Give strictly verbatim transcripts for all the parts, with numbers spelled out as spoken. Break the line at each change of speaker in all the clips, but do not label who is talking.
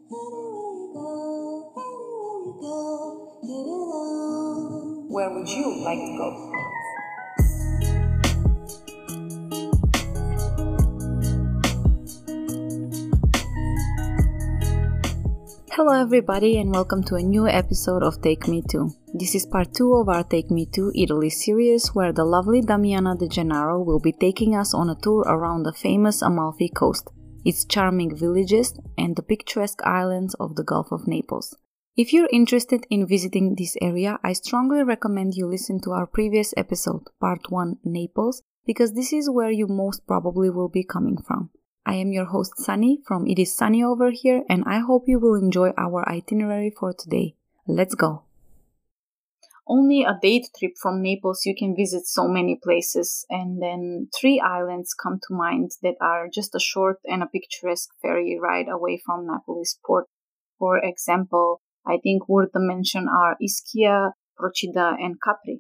Where would you like to go? Hello everybody and welcome to a new episode of Take Me To. This is part two of our Take Me To Italy series where the lovely Damiana De Gennaro will be taking us on a tour around the famous Amalfi Coast, its charming villages and the picturesque islands of the Gulf of Naples. If you're interested in visiting this area, I strongly recommend you listen to our previous episode, part one Naples, because this is where you most probably will be coming from. I am your host Sunny from It Is Sunny Over Here, and I hope you will enjoy our itinerary for today. Let's go! Only a day trip from Naples you can visit so many places, and then three islands come to mind that are just a short and a picturesque ferry ride away from Napoli's port. For example, I think worth the mention are Ischia, Procida, and Capri.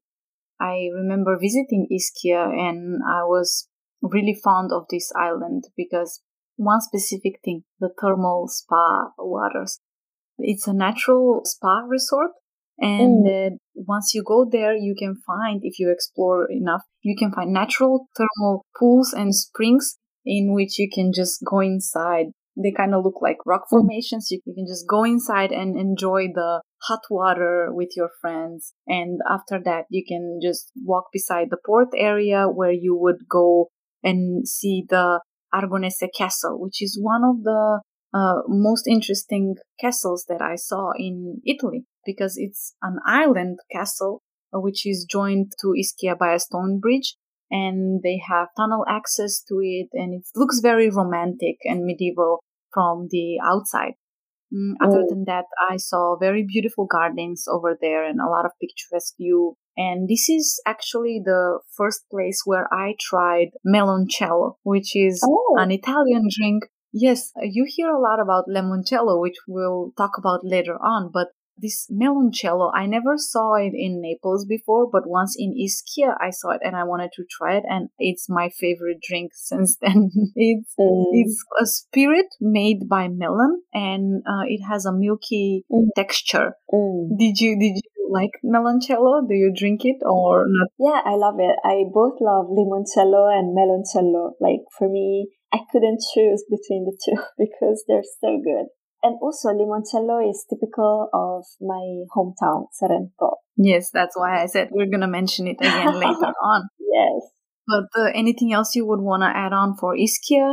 I remember visiting Ischia and I was really fond of this island because one specific thing, the thermal spa waters. It's a natural spa resort, and mm. uh, once you go there, you can find, if you explore enough, you can find natural thermal pools and springs in which you can just go inside. They kind of look like rock formations. You can just go inside and enjoy the hot water with your friends. And after that, you can just walk beside the port area where you would go and see the Aragonese Castle, which is one of the uh, most interesting castles that I saw in Italy, because it's an island castle uh, which is joined to Ischia by a stone bridge. And they have tunnel access to it, and it looks very romantic and medieval from the outside. Mm, other than that, I saw very beautiful gardens over there and a lot of picturesque view. And this is actually the first place where I tried meloncello, which is oh. an Italian drink. Yes, you hear a lot about limoncello, which we'll talk about later on, but this meloncello, I never saw it in Naples before, but once in Ischia I saw it and I wanted to try it, and it's my favorite drink since then. it's mm. it's a spirit made by melon, and uh, it has a milky mm. texture. Mm. Did you did you like meloncello? Do you drink it or not?
Yeah, I love it. I both love limoncello and meloncello. Like for me, I couldn't choose between the two because they're so good. And also, limoncello is typical of my hometown, Sorrento.
Yes, that's why I said we're going to mention it again later on.
Yes.
But uh, anything else you would want to add on for Ischia?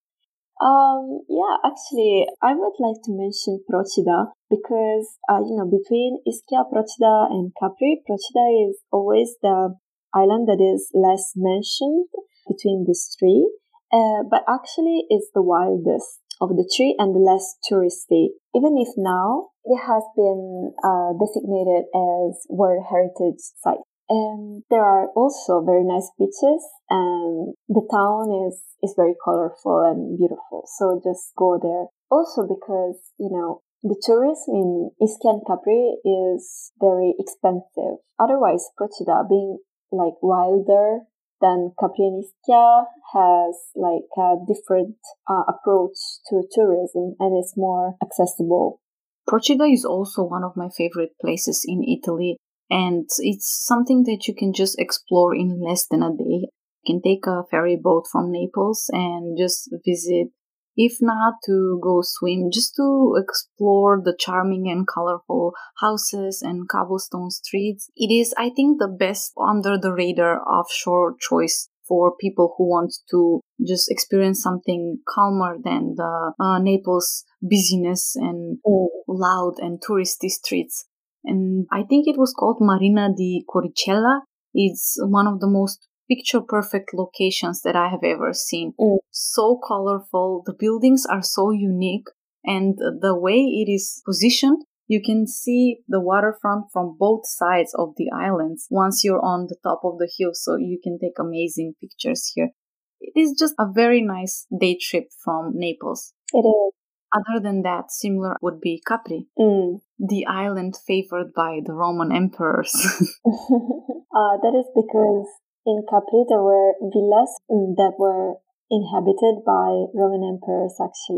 Um, yeah, actually, I would like to mention Procida because, uh, you know, between Ischia, Procida, and Capri, Procida is always the island that is less mentioned between these three, uh, but actually is the wildest of the three and the less touristy, even if now it has been uh, designated as World Heritage Site. And there are also very nice beaches, and the town is, is very colorful and beautiful, so just go there. Also because, you know, the tourism in Ischia and Capri is very expensive. Otherwise, Procida, being like wilder than Capri and Ischia, has like a different uh, approach to tourism and it's more accessible.
Procida is also one of my favorite places in Italy, and it's something that you can just explore in less than a day. You can take a ferry boat from Naples and just visit, if not to go swim, just to explore the charming and colorful houses and cobblestone streets. It is, I think, the best under the radar offshore choice for people who want to just experience something calmer than the uh, Naples busyness and mm. loud and touristy streets. And I think it was called Marina di Coricella. It's one of the most picture-perfect locations that I have ever seen. Mm. So colorful, the buildings are so unique, and the way it is positioned, you can see the waterfront from both sides of the islands once you're on the top of the hill, so you can take amazing pictures here. It is just a very nice day trip from Naples.
It is.
Other than that, similar would be Capri,
mm.
the island favored by the Roman emperors.
uh, that is because in Capri there were villas that were inhabited by Roman emperors actually.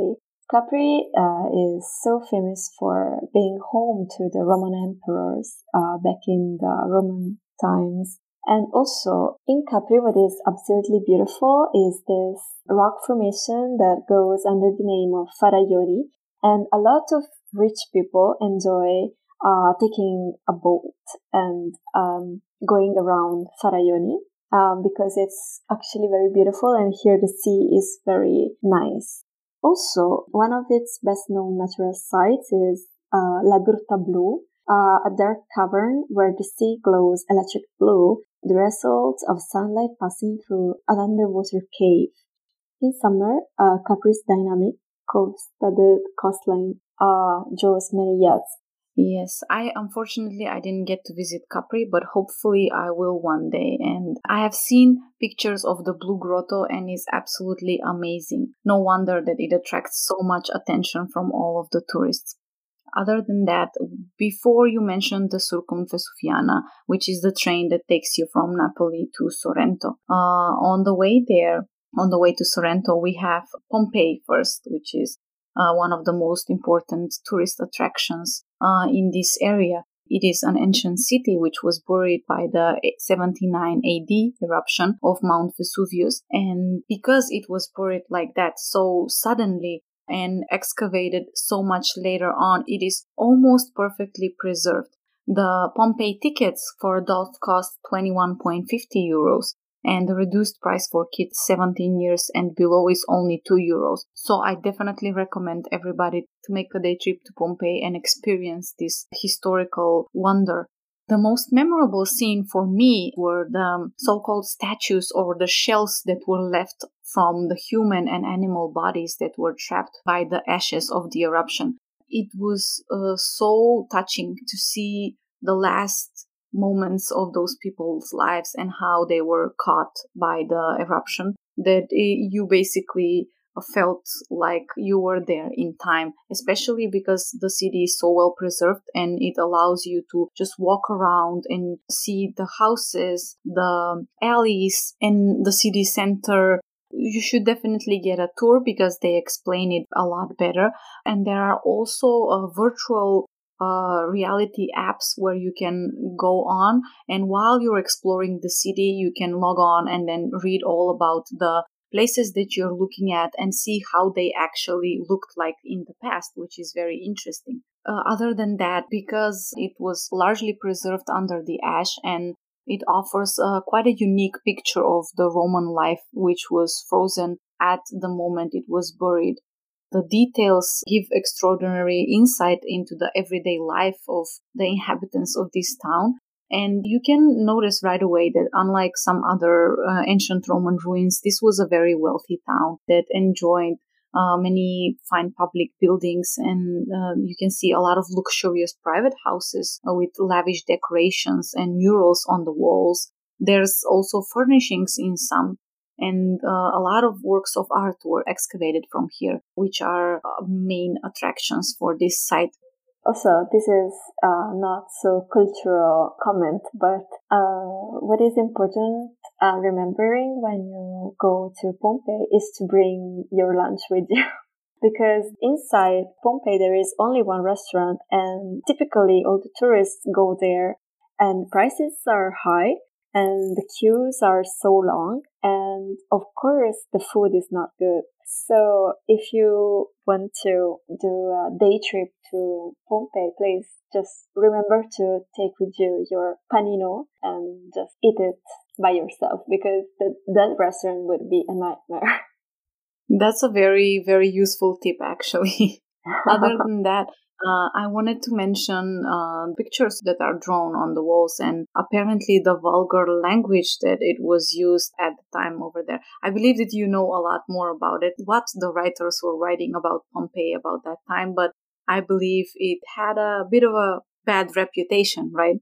Capri uh, is so famous for being home to the Roman emperors uh, back in the Roman times. And also in Capri, what is absolutely beautiful is this rock formation that goes under the name of Faraioli. And a lot of rich people enjoy uh, taking a boat and um, going around Faraioli um, because it's actually very beautiful, and here the sea is very nice. Also, one of its best-known natural sites is uh, La Gruta Blu, uh, a dark cavern where the sea glows electric blue, the result of sunlight passing through an underwater cave. In summer, uh, Capri's dynamic, cove-studded coastline uh, draws many yachts.
Yes, I unfortunately I didn't get to visit Capri, but hopefully I will one day. And I have seen pictures of the Blue Grotto and it's absolutely amazing. No wonder that it attracts so much attention from all of the tourists. Other than that, before you mentioned the Surcum Vesuviana, which is the train that takes you from Napoli to Sorrento. Uh, on the way there, on the way to Sorrento, we have Pompeii first, which is uh, one of the most important tourist attractions uh, in this area. It is an ancient city which was buried by the seventy-nine A D eruption of Mount Vesuvius. And because it was buried like that so suddenly and excavated so much later on, it is almost perfectly preserved. The Pompeii tickets for adults cost twenty-one point five zero euros, and the reduced price for kids seventeen years and below is only two euros. So I definitely recommend everybody to make a day trip to Pompeii and experience this historical wonder. The most memorable scene for me were the so-called statues or the shells that were left from the human and animal bodies that were trapped by the ashes of the eruption. It was uh, so touching to see the last moments of those people's lives and how they were caught by the eruption, that it, you basically felt like you were there in time, especially because the city is so well preserved and it allows you to just walk around and see the houses, the alleys, and the city center. You should definitely get a tour because they explain it a lot better. And there are also uh, virtual uh, reality apps where you can go on, and while you're exploring the city, you can log on and then read all about the places that you're looking at and see how they actually looked like in the past, which is very interesting. Uh, other than that, because it was largely preserved under the ash and it offers uh, quite a unique picture of the Roman life, which was frozen at the moment it was buried. The details give extraordinary insight into the everyday life of the inhabitants of this town. And you can notice right away that unlike some other uh, ancient Roman ruins, this was a very wealthy town that enjoyed uh, many fine public buildings, and uh, you can see a lot of luxurious private houses uh, with lavish decorations and murals on the walls. There's also furnishings in some, and uh, a lot of works of art were excavated from here, which are uh, main attractions for this site.
Also, this is uh, not so cultural comment, but uh, what is important uh, remembering when you go to Pompeii is to bring your lunch with you. Because inside Pompeii there is only one restaurant, and typically all the tourists go there, and prices are high and the queues are so long, and of course the food is not good. So if you want to do a day trip to Pompeii, please just remember to take with you your panino and just eat it by yourself, because the, that restaurant would be a nightmare.
That's a very, very useful tip, actually. Other than that, uh, I wanted to mention uh, pictures that are drawn on the walls and apparently the vulgar language that it was used at the time over there. I believe that you know a lot more about it, what the writers were writing about Pompeii about that time, but I believe it had a bit of a bad reputation, right?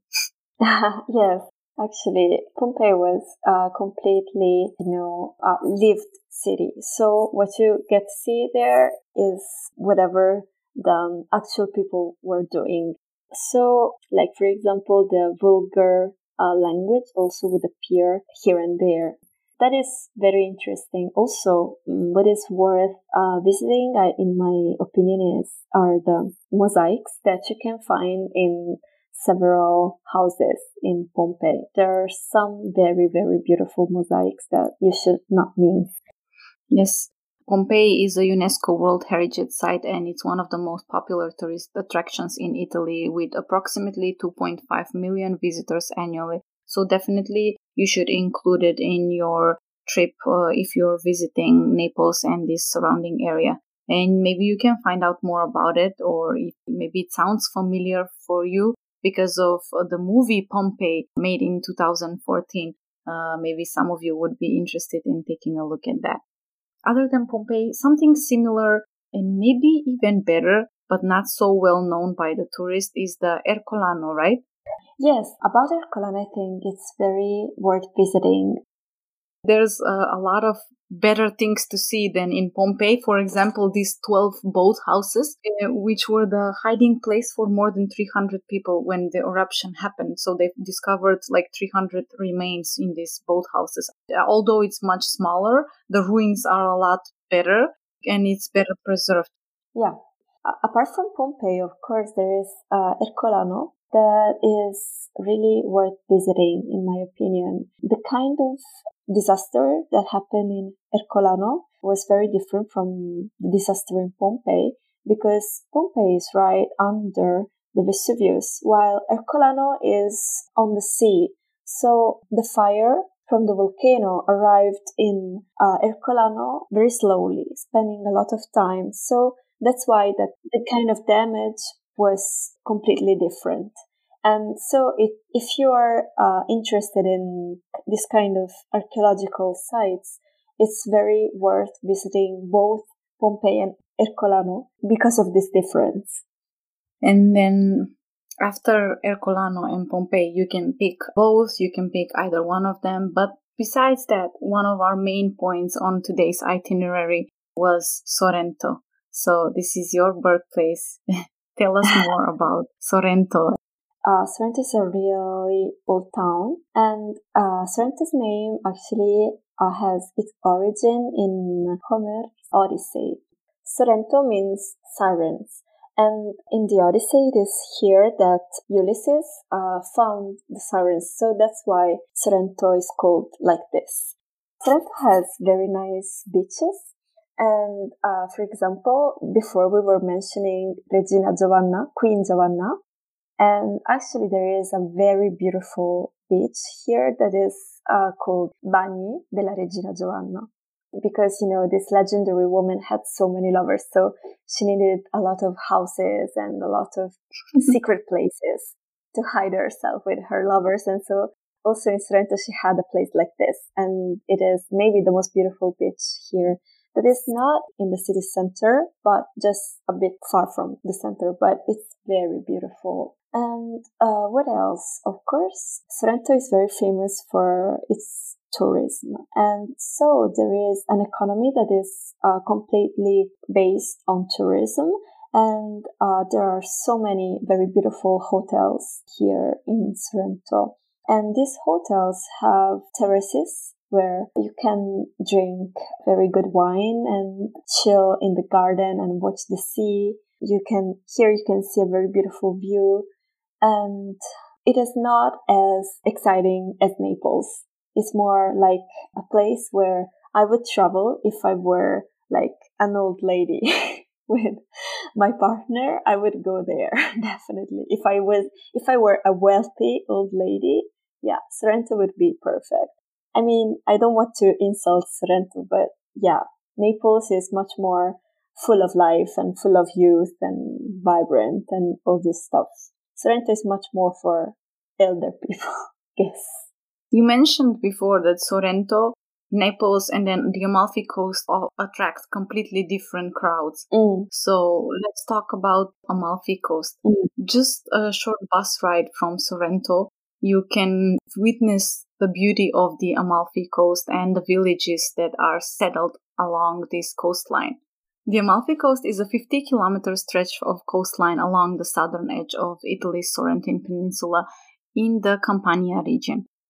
Yes, actually, Pompeii was a completely, you know, uh, lived city. So what you get to see there is whatever the actual people were doing. So, like for example, the vulgar uh, language also would appear here and there. that is very interesting. Also, what is worth uh, visiting, uh, in my opinion, is are the mosaics that you can find in several houses in Pompeii. There are some very, very beautiful mosaics that you should not miss.
Yes. Pompeii is a UNESCO World Heritage Site, and it's one of the most popular tourist attractions in Italy, with approximately two point five million visitors annually. So definitely you should include it in your trip uh, if you're visiting Naples and this surrounding area. And maybe you can find out more about it, or if maybe it sounds familiar for you because of uh, the movie Pompeii made in two thousand fourteen. Uh, maybe some of you would be interested in taking a look at that. Other than Pompeii, something similar and maybe even better, but not so well known by the tourist, is the Ercolano, right?
Yes, about Ercolano, I think it's very worth visiting.
There's uh, a lot of better things to see than in Pompeii. For example, these twelve boat houses, uh, which were the hiding place for more than three hundred people when the eruption happened. So they've discovered like three hundred remains in these boat houses. Although it's much smaller, the ruins are a lot better and it's better preserved.
Yeah. Uh, apart from Pompeii, of course, there is uh, Ercolano that is really worth visiting, in my opinion. The kind of disaster that happened in Ercolano was very different from the disaster in Pompeii, because Pompeii is right under the Vesuvius, while Ercolano is on the sea. So the fire from the volcano arrived in uh, Ercolano very slowly, spending a lot of time. So that's why that the kind of damage was completely different. And so it, if you are uh, interested in this kind of archaeological sites, it's very worth visiting both Pompeii and Ercolano because of this difference.
And then after Ercolano and Pompeii, you can pick both, you can pick either one of them. But besides that, one of our main points on today's itinerary was Sorrento. So this is your birthplace. Tell us more about Sorrento.
Uh, Sorrento is a really old town, and uh, Sorrento's name actually uh, has its origin in Homer's Odyssey. Sorrento means sirens, and in the Odyssey it is here that Ulysses uh, found the sirens, so that's why Sorrento is called like this. Sorrento has very nice beaches, and uh, for example, before we were mentioning Regina Giovanna, Queen Giovanna, and actually there is a very beautiful beach here that is uh, called Bagni della Regina Giovanna. Because, you know, this legendary woman had so many lovers, so she needed a lot of houses and a lot of secret places to hide herself with her lovers. And so also in Sorrento, she had a place like this. And it is maybe the most beautiful beach here. That is not in the city center, but just a bit far from the center, but it's very beautiful. And uh, what else? Of course, Sorrento is very famous for its tourism. And so there is an economy that is uh, completely based on tourism. And uh, there are so many very beautiful hotels here in Sorrento. And these hotels have terraces where you can drink very good wine and chill in the garden and watch the sea. You can, here you can see a very beautiful view. And it is not as exciting as Naples. It's more like a place where I would travel if I were like an old lady with my partner. I would go there, definitely. If I was, if I were a wealthy old lady, yeah, Sorrento would be perfect. I mean, I don't want to insult Sorrento, but yeah, Naples is much more full of life and full of youth and vibrant and all this stuff. Sorrento is much more for elder people, yes.
You mentioned before that Sorrento, Naples, and then the Amalfi Coast all attract completely different crowds.
Mm.
So let's talk about Amalfi Coast.
Mm.
Just a short bus ride from Sorrento, you can witness the beauty of the Amalfi Coast and the villages that are settled along this coastline. The Amalfi Coast is a fifty kilometer stretch of coastline along the southern edge of Italy's Sorrentine Peninsula in the Campania region.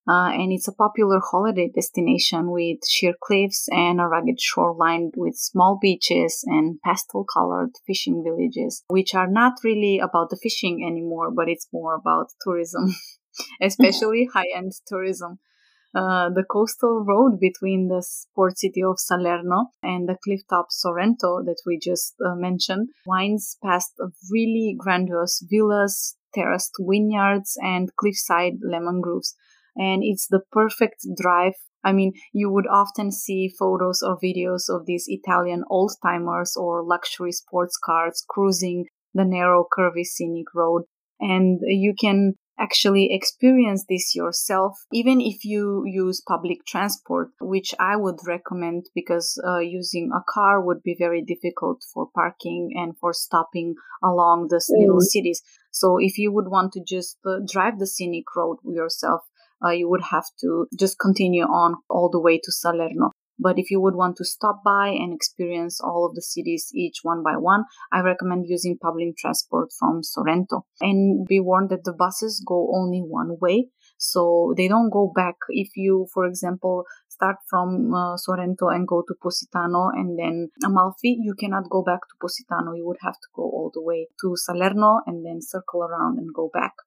Uh, and it's a popular holiday destination with sheer cliffs and a rugged shoreline with small beaches and pastel-colored fishing villages, which are not really about the fishing anymore, but it's more about tourism, especially high-end tourism. Uh, the coastal road between the port city of Salerno and the clifftop Sorrento that we just uh, mentioned winds past really grandiose villas, terraced vineyards, and cliffside lemon groves. And it's the perfect drive. I mean, you would often see photos or videos of these Italian old-timers or luxury sports cars cruising the narrow, curvy, scenic road. And you can actually experience this yourself, even if you use public transport, which I would recommend because uh, using a car would be very difficult for parking and for stopping along the mm. little cities. So if you would want to just uh, drive the scenic road yourself, uh, you would have to just continue on all the way to Salerno. But if you would want to stop by and experience all of the cities each one by one, I recommend using public transport from Sorrento. And be warned that the buses go only one way, so they don't go back. If you, for example, start from uh, Sorrento and go to Positano and then Amalfi, you cannot go back to Positano. You would have to go all the way to Salerno and then circle around and go back.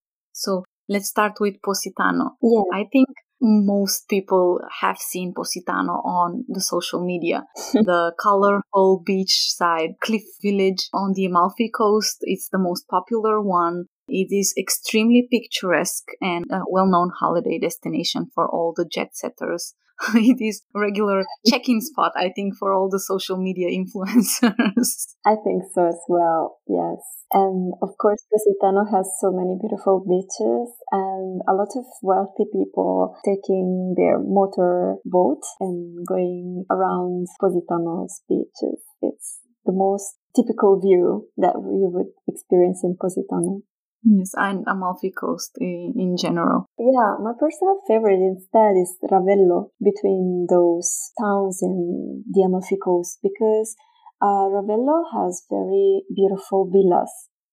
So let's start with Positano.
Yeah.
I think most people have seen Positano on the social media. The colorful beachside cliff village on the Amalfi Coast, it's the most popular one. It is extremely picturesque and a well-known holiday destination for all the jet setters. It is a regular check-in spot, I think, for all the social media influencers.
I think so as well, yes. And of course, Positano has so many beautiful beaches and a lot of wealthy people taking their motor boat and going around Positano's beaches. It's the most typical view that you would experience in Positano.
Yes, and Amalfi Coast in, in general.
Yeah, my personal favorite instead is Ravello, between those towns in the Amalfi Coast, because uh, Ravello has very beautiful villas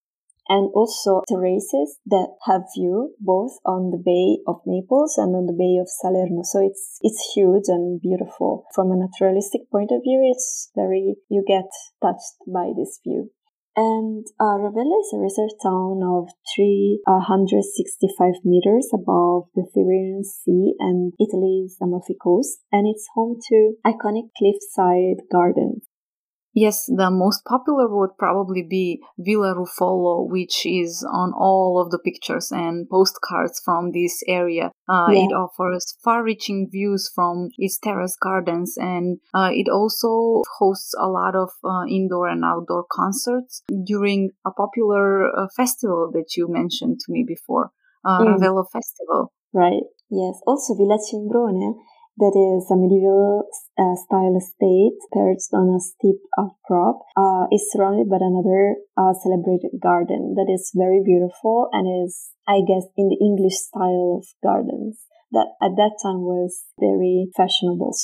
and also terraces that have view both on the Bay of Naples and on the Bay of Salerno. So it's it's huge and beautiful. From a naturalistic point of view, it's very, you get touched by this view. And uh, Ravello is a resort town of three hundred sixty-five meters above the Tyrrhenian Sea and Italy's Amalfi Coast, and it's home to iconic cliffside gardens.
Yes, the most popular would probably be Villa Ruffolo, which is on all of the pictures and postcards from this area. Uh, yeah. It offers far-reaching views from its terrace gardens, and uh, it also hosts a lot of uh, indoor and outdoor concerts during a popular uh, festival that you mentioned to me before, uh, mm. Ravello Festival.
Right, yes. Also, Villa Cimbrone, that is a medieval uh, style estate perched on a steep outcrop, uh, is surrounded by another uh, celebrated garden that is very beautiful and is, I guess, in the English style of gardens that at that time was very fashionable.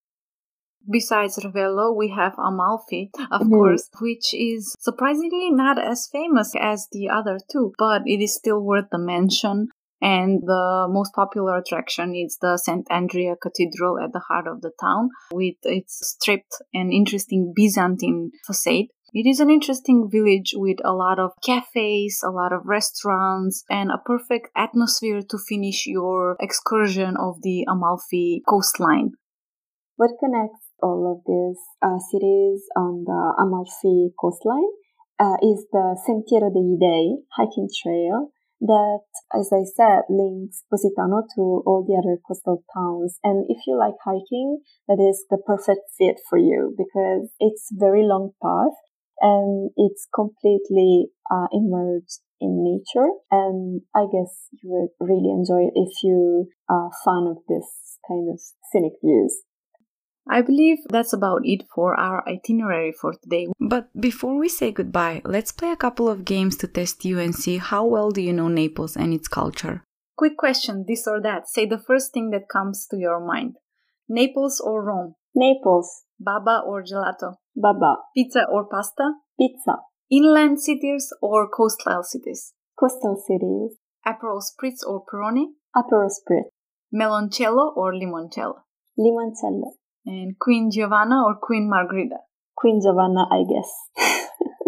Besides Ravello, we have Amalfi, of mm-hmm. course, which is surprisingly not as famous as the other two, but it is still worth the mention. And the most popular attraction is the Saint Andrea Cathedral at the heart of the town, with its stripped and interesting Byzantine facade. It is an interesting village with a lot of cafes, a lot of restaurants, and a perfect atmosphere to finish your excursion of the Amalfi coastline.
What connects all of these uh, cities on the Amalfi coastline uh, is the Sentiero degli Dei hiking trail that, as I said, links Positano to all the other coastal towns. And if you like hiking, that is the perfect fit for you because it's a very long path and it's completely uh, immersed in nature. And I guess you would really enjoy it if you are a fan of this kind of scenic views.
I believe that's about it for our itinerary for today. But before we say goodbye, let's play a couple of games to test you and see how well do you know Naples and its culture. Quick question, this or that. Say the first thing that comes to your mind. Naples or Rome?
Naples.
Baba or gelato?
Baba.
Pizza or pasta?
Pizza.
Inland cities or coastal cities?
Coastal cities.
Aperol Spritz or Peroni?
Aperol Spritz.
Meloncello or limoncello?
Limoncello.
And Queen Giovanna or Queen Margherita?
Queen Giovanna, I guess.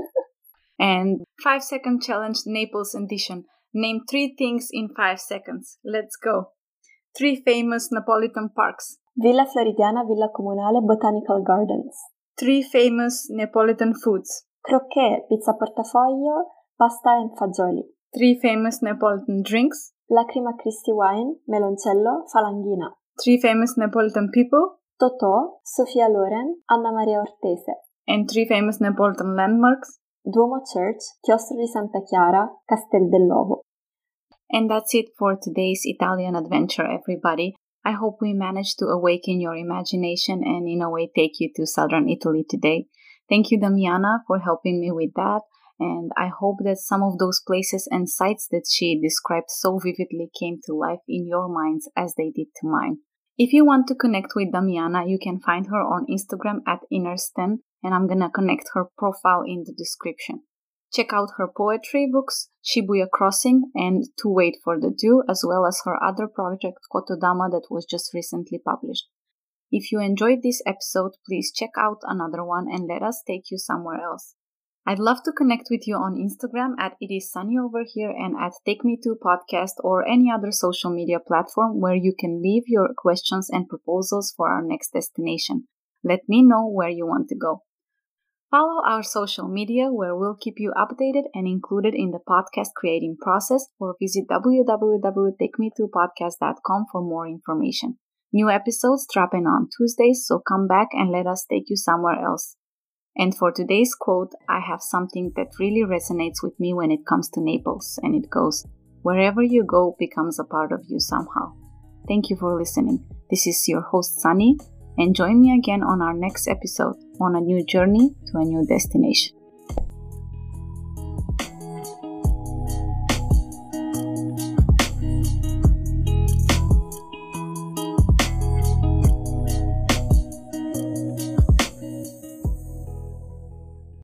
And five second challenge, Naples edition. Name three things in five seconds. Let's go. Three famous Neapolitan parks.
Villa Floridiana, Villa Comunale, Botanical Gardens.
Three famous Neapolitan foods.
Croquet, pizza portafoglio, pasta and fagioli.
Three famous Neapolitan drinks.
Lacrima Christi wine, meloncello, falanghina.
Three famous Neapolitan people.
Totò, Sofia Loren, Anna Maria Ortese.
And three famous Neapolitan landmarks.
Duomo Church, Chiostro di Santa Chiara, Castel dell'Ovo.
And that's it for today's Italian adventure, everybody. I hope we managed to awaken your imagination and in a way take you to southern Italy today. Thank you, Damiana, for helping me with that. And I hope that some of those places and sites that she described so vividly came to life in your minds as they did to mine. If you want to connect with Damiana, you can find her on Instagram at Innersten, and I'm gonna connect her profile in the description. Check out her poetry books, Shibuya Crossing and To Wait for the Dew, as well as her other project, Kotodama, that was just recently published. If you enjoyed this episode, please check out another one and let us take you somewhere else. I'd love to connect with you on Instagram at It Is Sunny Over Here and at Take Me To Podcast or any other social media platform where you can leave your questions and proposals for our next destination. Let me know where you want to go. Follow our social media where we'll keep you updated and included in the podcast creating process, or visit w w w dot take me to podcast dot com for more information. New episodes dropping on Tuesdays, so come back and let us take you somewhere else. And for today's quote, I have something that really resonates with me when it comes to Naples, and it goes, "Wherever you go becomes a part of you somehow." Thank you for listening. This is your host, Sunny, and join me again on our next episode on a new journey to a new destination.